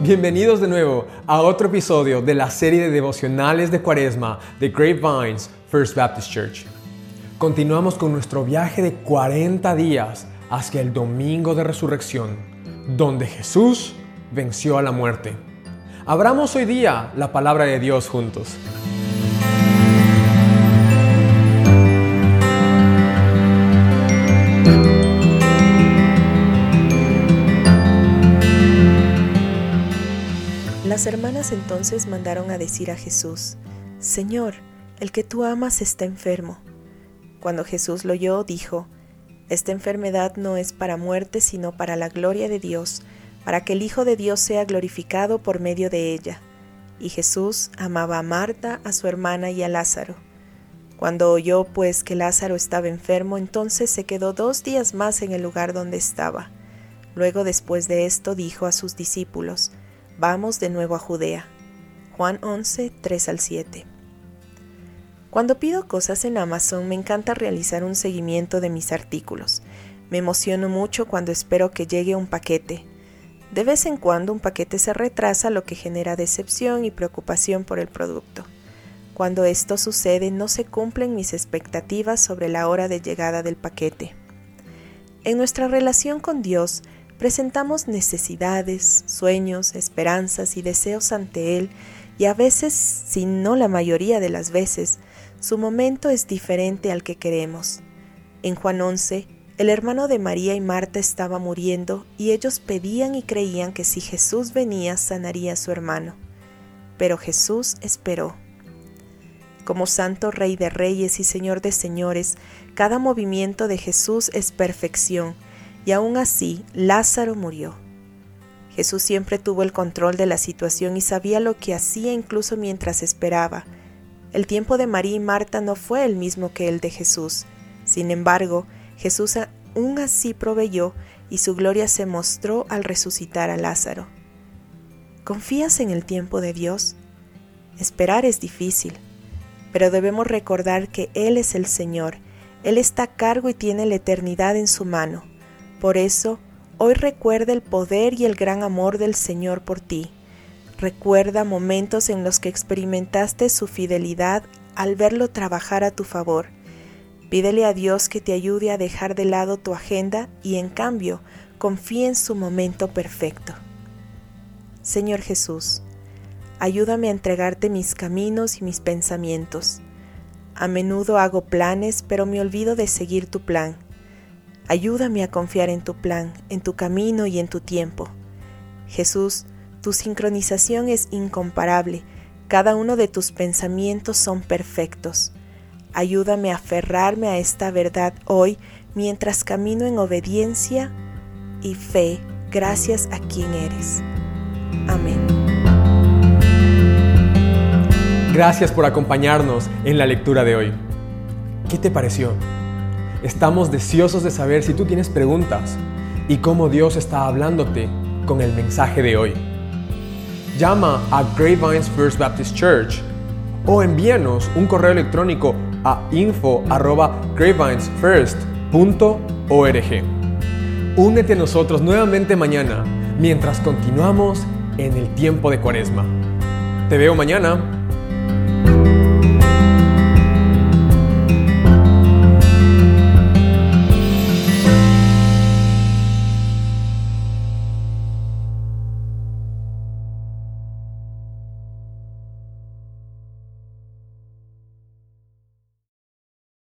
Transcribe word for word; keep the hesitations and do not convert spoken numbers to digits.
Bienvenidos de nuevo a otro episodio de la serie de devocionales de Cuaresma de Grapevines First Baptist Church. Continuamos con nuestro viaje de cuarenta días hacia el Domingo de Resurrección, donde Jesús venció a la muerte. Abramos hoy día la palabra de Dios juntos. Las hermanas entonces mandaron a decir a Jesús: Señor, el que tú amas está enfermo. Cuando Jesús lo oyó, dijo: Esta enfermedad no es para muerte, sino para la gloria de Dios, para que el Hijo de Dios sea glorificado por medio de ella. Y Jesús amaba a Marta, a su hermana y a Lázaro. Cuando oyó pues que Lázaro estaba enfermo, entonces se quedó dos días más en el lugar donde estaba. Luego, después de esto, dijo a sus discípulos: Vamos de nuevo a Judea. Juan once, tres al siete. Cuando pido cosas en Amazon, me encanta realizar un seguimiento de mis artículos. Me emociono mucho cuando espero que llegue un paquete. De vez en cuando un paquete se retrasa, lo que genera decepción y preocupación por el producto. Cuando esto sucede, no se cumplen mis expectativas sobre la hora de llegada del paquete. En nuestra relación con Dios, presentamos necesidades, sueños, esperanzas y deseos ante Él, y a veces, si no la mayoría de las veces, su momento es diferente al que queremos. En Juan once, el hermano de María y Marta estaba muriendo y ellos pedían y creían que si Jesús venía sanaría a su hermano. Pero Jesús esperó. Como Santo Rey de Reyes y Señor de Señores, cada movimiento de Jesús es perfección, y aún así Lázaro murió. Jesús siempre tuvo el control de la situación y sabía lo que hacía incluso mientras esperaba. El tiempo de María y Marta no fue el mismo que el de Jesús. Sin embargo, Jesús aún así proveyó y su gloria se mostró al resucitar a Lázaro. ¿Confías en el tiempo de Dios? Esperar es difícil, pero debemos recordar que Él es el Señor. Él está a cargo y tiene la eternidad en su mano. Por eso, hoy recuerda el poder y el gran amor del Señor por ti. Recuerda momentos en los que experimentaste su fidelidad al verlo trabajar a tu favor. Pídele a Dios que te ayude a dejar de lado tu agenda y, en cambio, confía en su momento perfecto. Señor Jesús, ayúdame a entregarte mis caminos y mis pensamientos. A menudo hago planes, pero me olvido de seguir tu plan. Ayúdame a confiar en tu plan, en tu camino y en tu tiempo. Jesús, tu sincronización es incomparable. Cada uno de tus pensamientos son perfectos. Ayúdame a aferrarme a esta verdad hoy mientras camino en obediencia y fe, gracias a quien eres. Amén. Gracias por acompañarnos en la lectura de hoy. ¿Qué te pareció? Estamos deseosos de saber si tú tienes preguntas y cómo Dios está hablándote con el mensaje de hoy. Llama a Grapevines First Baptist Church o envíanos un correo electrónico a info arroba grapevinesfirst punto org. Únete a nosotros nuevamente mañana mientras continuamos en el tiempo de Cuaresma. Te veo mañana.